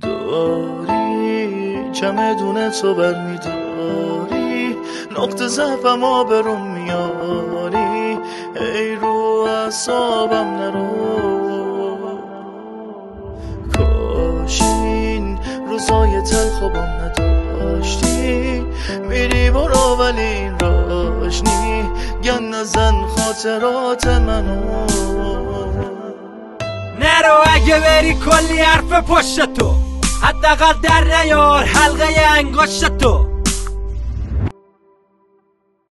داری چمدون تو برمیداری، نقطه ضعفم آبروم میاری، ای رو اعصابم نرو. کاش این روزای تلخو بام نداشتی، میری برو ولی این راش نی، گن نزن خاطرات منو. نرو اگه بری کلی حرف پشت تو، حداقل در نیار حلقه انگشت تو.